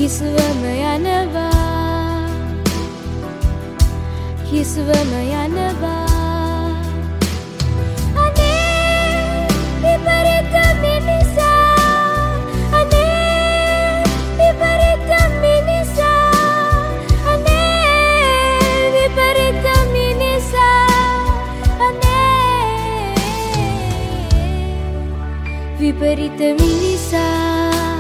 කිසිවම යනවා කිසිවම යනවා අනේ විපරිත මිනිසා අනේ විපරිත මිනිසා අනේ විපරිත මිනිසා අනේ විපරිත මිනිසා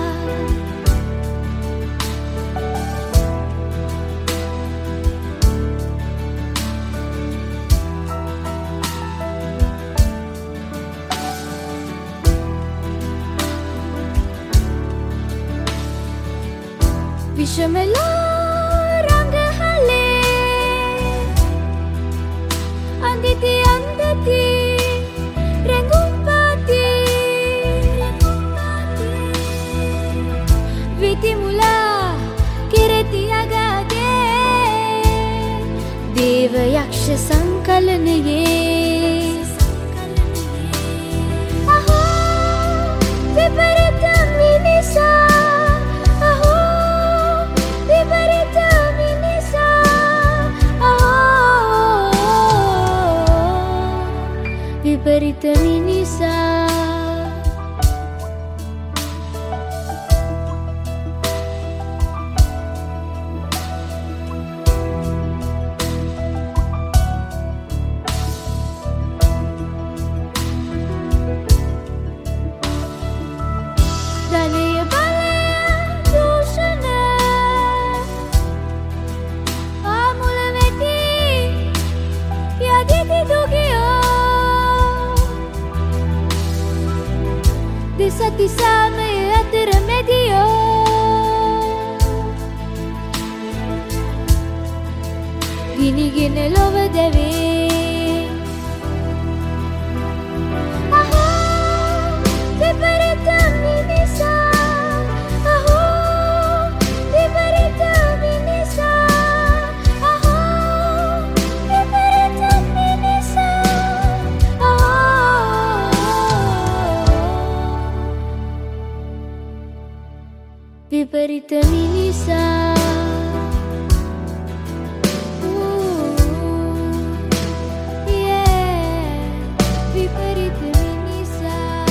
විෂමලා රංගහලේ අන්දිති අන්දති රැඟුම් පාති විතිමුලා කිරති අගගේ දේව යක්ෂ සංකලනයේ අහෝ විපරිත මිනිසා විපරිත මිනිසා ධනය බලය දූෂණ ආමුල වෙති යදිති දුගියෝ දිසති සාමය අතර මැදියෝ ගිනිගෙන ලොව දැවේ අහෝ විපරිත මිනිසා අහෝ විපරිත මිනිසා අහෝ විපරිත මිනිසා විපරිත මිනිසා විපරිත මිනිසා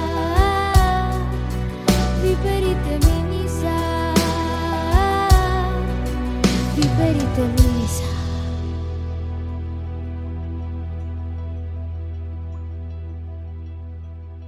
විපරිත මිනිසා විපරිත මිනිසා